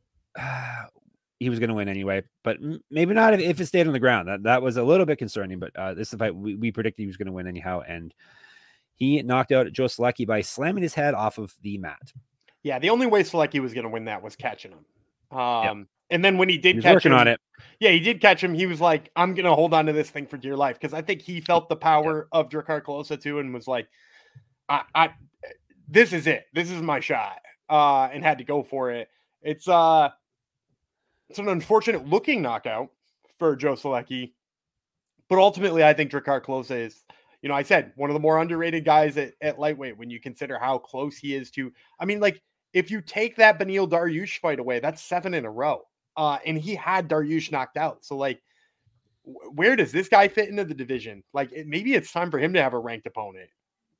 uh, he was going to win anyway, but m- maybe not if, if it stayed on the ground. That that was a little bit concerning. But uh, this is a fight we, we predicted he was going to win anyhow, and he knocked out Joe Solecki by slamming his head off of the mat. Yeah, the only way Solecki was going to win that was catching him. Um, Yep. And then when he did He was catch working him, on it. yeah, he did catch him. He was like, I'm going to hold on to this thing for dear life. Because I think he felt the power of Drakkar Klose too and was like, I, I, this is it. This is my shot. Uh, and had to go for it. It's uh, it's an unfortunate looking knockout for Joe Solecki. But ultimately, I think Drakkar Klose is, you know, I said, one of the more underrated guys at, at lightweight when you consider how close he is to, I mean, like, if you take that Beneil Dariush fight away, that's seven in a row. Uh, and he had Dariush knocked out. So, like, w- where does this guy fit into the division? Like, it, maybe it's time for him to have a ranked opponent.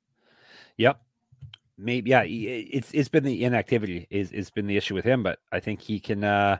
Yep. Maybe, yeah. It's it's been the inactivity is it's been the issue with him, but I think he can, uh,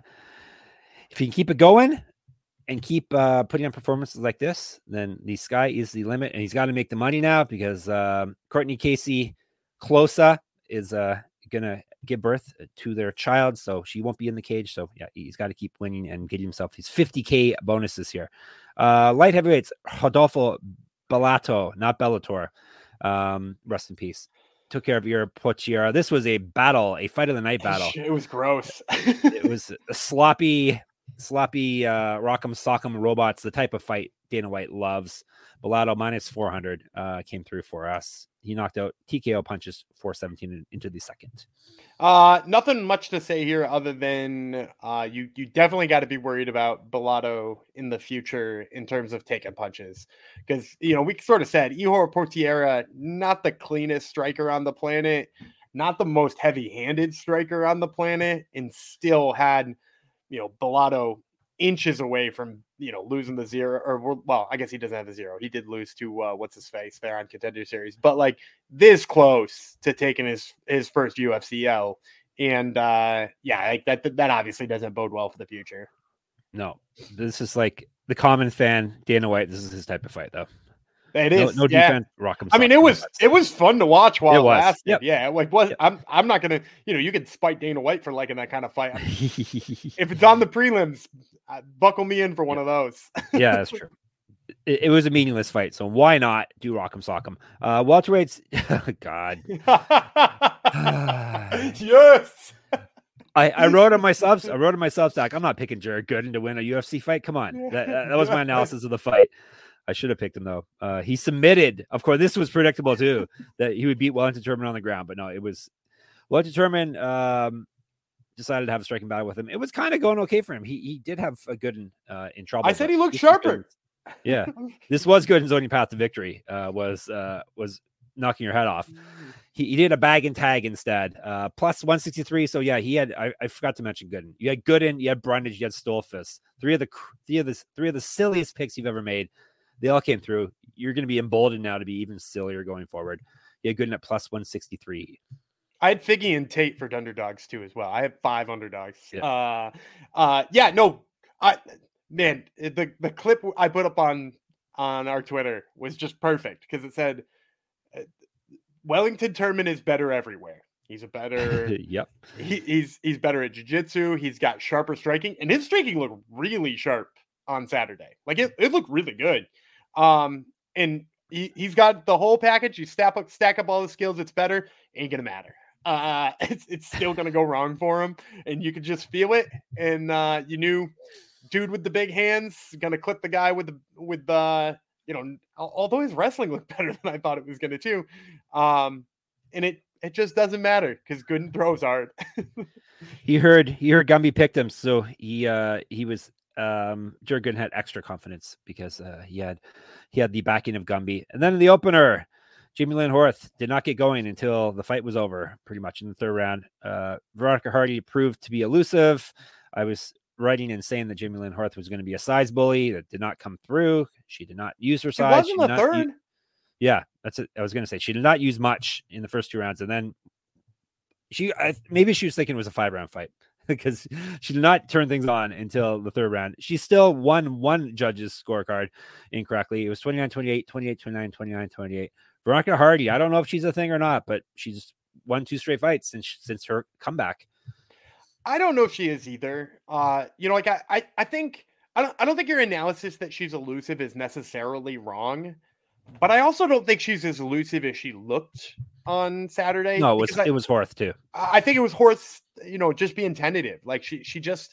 if he can keep it going and keep uh, putting on performances like this, then the sky is the limit, and he's got to make the money now because um, Courtney Casey Closa is uh, gonna give birth to their child, so she won't be in the cage. So yeah, he's got to keep winning and get himself his fifty K bonuses here. Uh, light heavyweights, Rodolfo Bellato, not Bellator. Um, rest in peace. Took care of your Pochiera. This was a battle, a fight of the night battle. It was gross. It was a sloppy, sloppy uh, rock'em sock'em robots, the type of fight Dana White loves. Bellato minus four hundred uh, came through for us. He knocked out T K O punches four seventeen into the second. Uh, nothing much to say here other than uh, you you definitely got to be worried about Bellato in the future in terms of taking punches. Because, you know, we sort of said Ihor Portiera, not the cleanest striker on the planet, not the most heavy-handed striker on the planet, and still had, you know, Bellato inches away from, you know, losing the zero, or well, I guess he doesn't have the zero. He did lose to uh, what's his face there on Contender Series, but like this close to taking his his first U F C L, and uh, yeah, like that that obviously doesn't bode well for the future. No, this is like the common fan Dana White. This is his type of fight, though. It is no, no yeah. defense. Rock him. I mean, it was it was fun to watch while It it, was. lasted. Yep. Yeah, like was Yep. I'm I'm not gonna, you know, you can spite Dana White for liking that kind of fight. If it's on the prelims, uh, buckle me in for one of those. Yeah, that's true. It, it was a meaningless fight, so why not do Rock'em Sock'em? Uh, welterweights, God. Yes. I, I wrote on my subs. I wrote on my Substack. I'm not picking Jared Gooden to win a U F C fight. Come on, that, that was my analysis of the fight. I should have picked him though. Uh, he submitted. Of course, this was predictable too, that he would beat Wellington Turman on the ground. But no, it was Wellington Turman um, decided to have a striking battle with him. It was kind of going okay for him. He he did have a Gooden uh, in trouble. I said but he looked this was sharper. Gooden's- Yeah, this was Gooden's only path to victory. Uh, was uh, was knocking your head off. He, he did a bag and tag instead. Uh, plus one sixty-three. So yeah, he had. I, I forgot to mention Gooden. You had Gooden. You had Brundage. You had Stolfus. Three of the three of the three of the silliest picks you've ever made. They all came through. You're going to be emboldened now to be even sillier going forward. You had Gooden at plus one sixty-three. I had Figgy and Tate for underdogs too as well. I had five underdogs. Yeah. Uh, uh, yeah, no, I man, the the clip I put up on on our Twitter was just perfect because it said Wellington Turman is better everywhere. He's a better, yep. He, he's he's better at jiu-jitsu. He's got sharper striking, and his striking looked really sharp on Saturday. Like it, it looked really good. Um, and he, he's got the whole package. You stack up, stack up all the skills. It's better. Ain't gonna matter. Uh, it's it's still gonna go wrong for him, and you could just feel it. And uh, you knew, dude with the big hands gonna clip the guy with the with the you know. Although his wrestling looked better than I thought it was gonna too, um, and it it just doesn't matter because Gooden throws hard. he heard he heard Gumby picked him, so he uh he was um Jared Gooden had extra confidence because uh, he had he had the backing of Gumby, and then in the opener. Jamie Lynn Horth did not get going until the fight was over, pretty much in the third round. Uh, Veronica Hardy proved to be elusive. I was writing and saying that Jamie Lynn Horth was going to be a size bully. That did not come through. She did not use her size. It wasn't the third. Use, yeah, that's it. I was going to say she did not use much in the first two rounds, and then she I, maybe she was thinking it was a five round fight because she did not turn things on until the third round. She still won one judge's scorecard incorrectly. It was twenty-nine twenty-eight, twenty-eight twenty-nine, twenty-nine twenty-eight. Veronica Hardy, I don't know if she's a thing or not, but she's won two straight fights since since her comeback. I don't know if she is either. Uh, you know, like I, I, I think I don't I don't think your analysis that she's elusive is necessarily wrong, but I also don't think she's as elusive as she looked on Saturday. No, it was I, it was Horth too. I think it was Horth, you know, just being tentative. Like she she just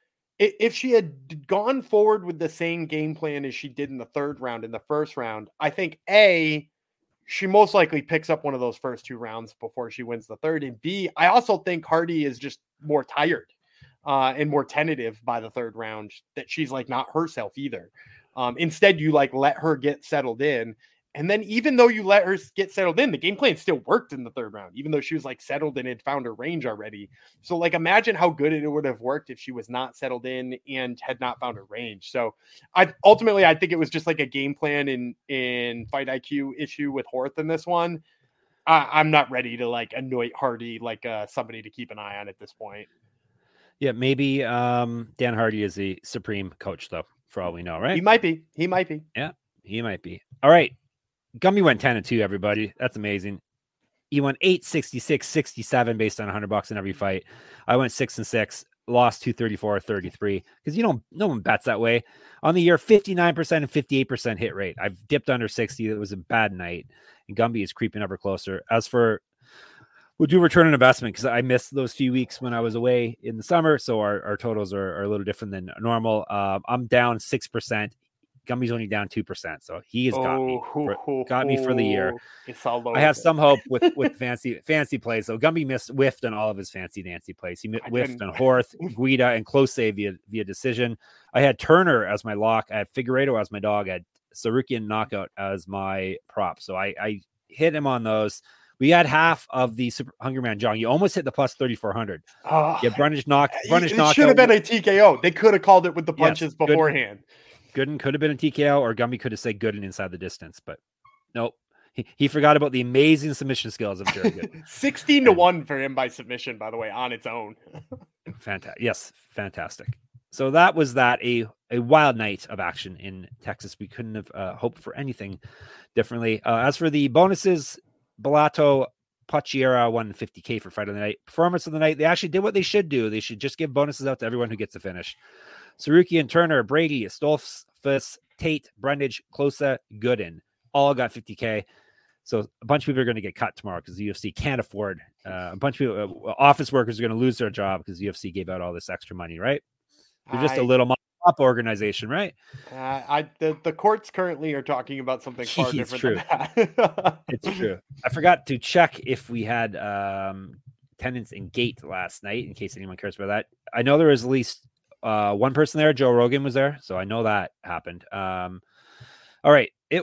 if she had gone forward with the same game plan as she did in the third round in the first round, I think A, she most likely picks up one of those first two rounds before she wins the third. And B, I also think Hardy is just more tired uh, and more tentative by the third round, that she's like not herself either. Um, instead, you like let her get settled in. And then even though you let her get settled in, the game plan still worked in the third round, even though she was like settled and had found her range already. So like, imagine how good it would have worked if she was not settled in and had not found her range. So I ultimately, I think it was just like a game plan in, in fight I Q issue with Horth in this one. I, I'm not ready to like anoint Hardy like uh, somebody to keep an eye on at this point. Yeah, maybe um, Dan Hardy is the supreme coach though, for all we know, right? He might be. He might be. Yeah, he might be. All right. Gumby went ten and two, everybody. That's amazing. He won eight sixty-six sixty-seven based on one hundred bucks in every fight. I went six and six, lost two thirty-four thirty-three because you don't, no one bets that way. On the year, fifty-nine percent and fifty-eight percent hit rate. I've dipped under sixty. It was a bad night, and Gumby is creeping ever closer. As for, we'll do return on investment because I missed those few weeks when I was away in the summer, so our, our totals are, are a little different than normal. Um, I'm down six percent. Gumby's only down two percent, so he has got oh, me for, got me for the year. It's all over. I have some hope with with fancy fancy plays. So Gumby missed whiffed on all of his fancy dancy plays. He whiffed on Horth, Guida, and Close via via decision. I had Turner as my lock. I had Figueiredo as my dog. I had Sarukian knockout as my prop. So I, I hit him on those. We had half of the Super Hungry Man John. You almost hit the plus thirty-four hundred. Oh, yeah, Brundage knock. Brundage it should have been a T K O. They could have called it with the punches yes, beforehand. Good. Gooden could have been a T K O, or Gumby could have said Gooden inside the distance, but nope. He, he forgot about the amazing submission skills of Jared Gooden. sixteen to one for him by submission, by the way, on its own. Fantastic. Yes, fantastic. So that was that, a, a wild night of action in Texas. We couldn't have uh, hoped for anything differently. Uh, as for the bonuses, Bellato Pachiera won fifty K for fight of the night. Performance of the night, they actually did what they should do. They should just give bonuses out to everyone who gets the finish. Sarukian, Turner, Brady, Stolfus, Tate, Brundage, Closa, Gooden all got fifty K. So a bunch of people are going to get cut tomorrow because the U F C can't afford. Uh, a bunch of people, uh, office workers are going to lose their job because the U F C gave out all this extra money, right? They're just I, a little mom and pop organization, right? Uh, I the, the courts currently are talking about something far different true. than that. It's true. I forgot to check if we had um, attendance in gate last night, in case anyone cares about that. I know there was at least Uh, one person there, Joe Rogan was there, so I know that happened. Um, all right, it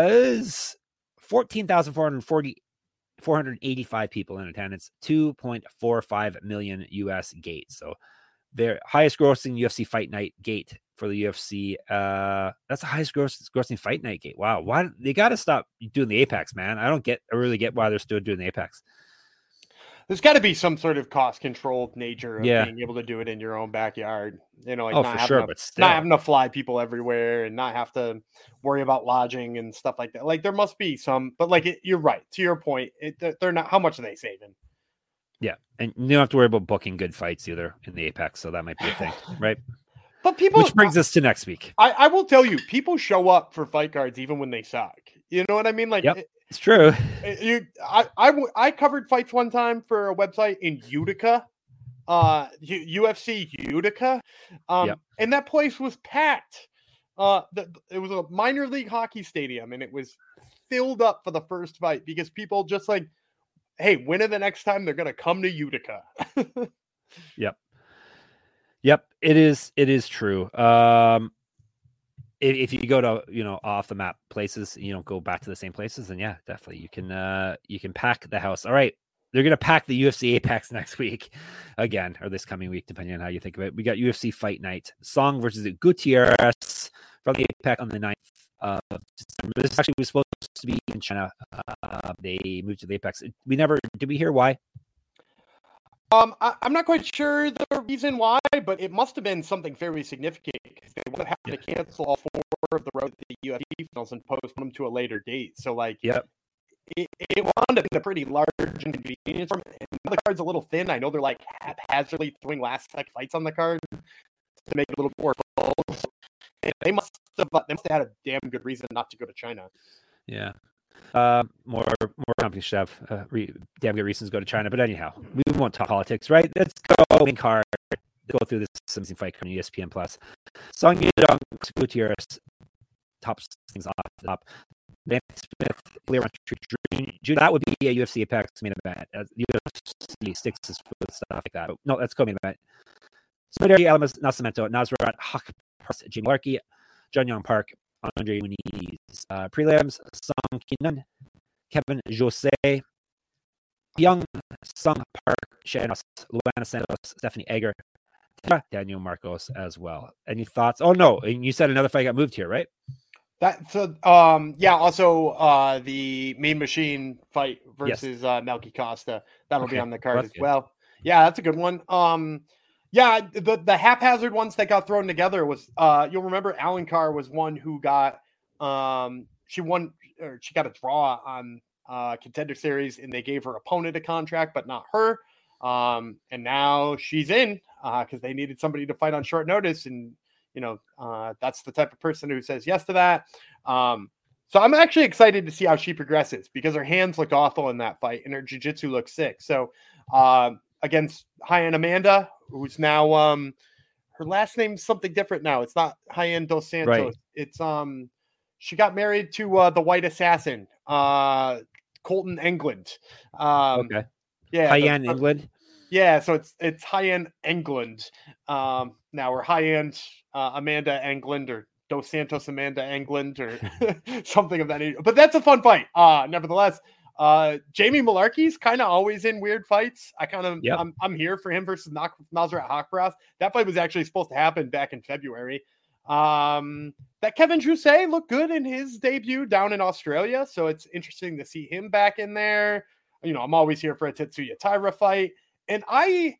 was fourteen thousand four hundred forty, four hundred eighty-five people in attendance, two point four five million U S gate. So their highest grossing U F C fight night gate for the U F C. Uh, that's the highest gross, grossing fight night gate. Wow, why they got to stop doing the Apex, man? I don't get, I really get why they're still doing the Apex. There's got to be some sort of cost controlled nature of Yeah. being able to do it in your own backyard. You know, like Oh, not for having sure, to, but still. not having to fly people everywhere and not have to worry about lodging and stuff like that. Like there must be some, but like it, you're right. To your point, it, they're- they're not. How much are they saving? Yeah, and you don't have to worry about booking good fights either in the Apex, so that might be a thing, right? But people, Which brings us to next week. I, I will tell you, people show up for fight cards even when they suck. You know what I mean? Like, Yep. it- It's true. it- you, I, I, w- I covered fights one time for a website in Utica, uh, U- UFC Utica, um, Yep. and that place was packed. Uh, the, it was a minor league hockey stadium, and it was filled up for the first fight because people just like, hey, when are the next time they're gonna come to Utica? Yep. Yep. It is. It is true. Um, if, if you go to, you know, off the map places, you don't go back to the same places, then yeah, definitely you can, uh, you can pack the house. All right. They're going to pack the U F C Apex next week again, or this coming week, depending on how you think of it. We got U F C Fight Night, Song versus Gutierrez from the Apex on the ninth of December. This actually was supposed to be in China. Uh, they moved to the Apex. We never, did we hear why? Um, I, I'm not quite sure the reason why, but it must have been something fairly significant because they would have had to cancel all four of the road to the U F C finals and postpone them to a later date. So, like, Yep. it, it wound up being a pretty large inconvenience for them. And now the card's a little thin. I know they're like haphazardly throwing last second fights on the card to make it a little more full. And they must have, they must have had a damn good reason not to go to China. Yeah. Uh, more more companies should have uh, re- damn good reasons to go to China. But anyhow, we won't talk politics, right? Let's go main card. Go through this amazing fight on E S P N Plus. Song Yadong Gutierrez tops things off the top. Van Smith, Leon Junior That would be a U F C Apex main event. Uh, U F C sticks with stuff like that. But no, that's co-main event. Smitty Alamas Nascimento, Nasrat Haq, Jimmy Larkey, John Young Park, Andre Muniz. Uh, prelims, Song Kinan, Kevin Jose, Young Sung Park, Shanos, Luana Santos, Stephanie Egger, Daniel Marcos as well. Any thoughts? Oh, no. And you said another fight got moved here, right? That's a, um, yeah, also uh, the Mean Machine fight versus yes. uh, Melky Costa. That'll okay. be on the card well, as good. well. Yeah, that's a good one. Um, yeah, the, the haphazard ones that got thrown together was, uh, you'll remember Alan Carr was one who got, um, she won, or she got a draw on uh, Contender Series, and they gave her opponent a contract, but not her. Um, and now she's in because uh, they needed somebody to fight on short notice. And, you know, uh, that's the type of person who says yes to that. Um, so I'm actually excited to see how she progresses because her hands look awful in that fight and her jiu-jitsu looks sick. So uh, against High-End Amanda, who's now, um, her last name's something different now. It's not High-End Dos Santos. Right. It's, um, she got married to uh, the White Assassin, uh, Colton England. Um, okay. Yeah. High-End England. Yeah. So it's, it's High-End England. Um, now we're High-End uh, Amanda England or Dos Santos Amanda England or something of that nature. But that's a fun fight. Uh, nevertheless, uh, Jamie Malarkey's kind of always in weird fights. I kind of, yep. I'm, I'm here for him versus Nasrat Haqparast. That fight was actually supposed to happen back in February. Um, that Kevin Jousset looked good in his debut down in Australia. So it's interesting to see him back in there. You know, I'm always here for a Tetsuya Taira fight. And I,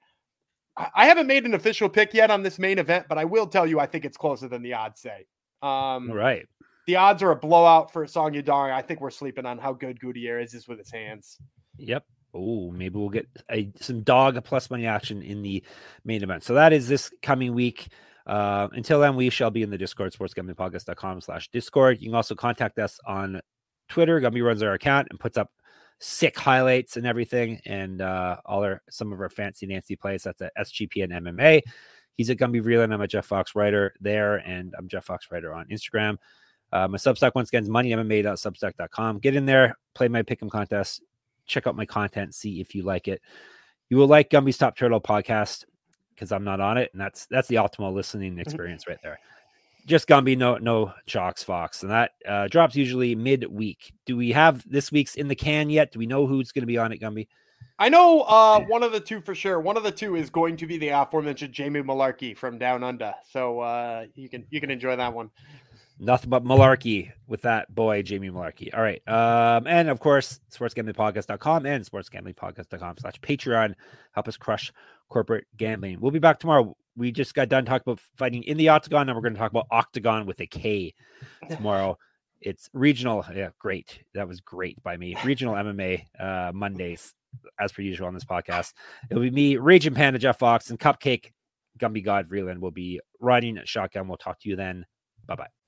I haven't made an official pick yet on this main event, but I will tell you, I think it's closer than the odds say. Um, All right. The odds are a blowout for Song Yadong. I think we're sleeping on how good Gutierrez is with his hands. Yep. Oh, maybe we'll get a, some dog plus money action in the main event. So that is this coming week. Uh, until then, we shall be in the Discord, sportsgamblingpodcast.com slash Discord. You can also contact us on Twitter. Gumby runs our account and puts up sick highlights and everything. And uh, all our, some of our fancy Nancy plays. That's at S G P and M M A. He's at Gumby Vreeland. I'm a Jeff Fox writer there. And I'm Jeff Fox writer on Instagram. Uh, my Substack, once again, is money M M A dot substack dot com. Get in there, play my pick'em contest, check out my content, see if you like it. You will like Gumby's Top Turtle podcast because I'm not on it, and that's that's the optimal listening experience right there. Just Gumby, no no Chalks Fox, and that uh, drops usually mid-week. Do we have this week's in the can yet? Do we know who's going to be on it, Gumby? I know uh, one of the two for sure. One of the two is going to be the aforementioned Jamie Malarkey from Down Under, so uh, you can you can enjoy that one. Nothing but malarkey with that boy, Jamie Malarkey. All right. Um, and of course, sports gambling podcast dot com and sports gambling podcast dot com slash Patreon. Help us crush corporate gambling. We'll be back tomorrow. We just got done talking about fighting in the octagon, and we're going to talk about octagon with a K tomorrow. It's regional. Yeah, great. That was great by me. Regional M M A uh, Mondays, as per usual on this podcast. It'll be me, Raging Panda, Jeff Fox, and Cupcake Gumby God Vreeland will be riding shotgun. We'll talk to you then. Bye-bye.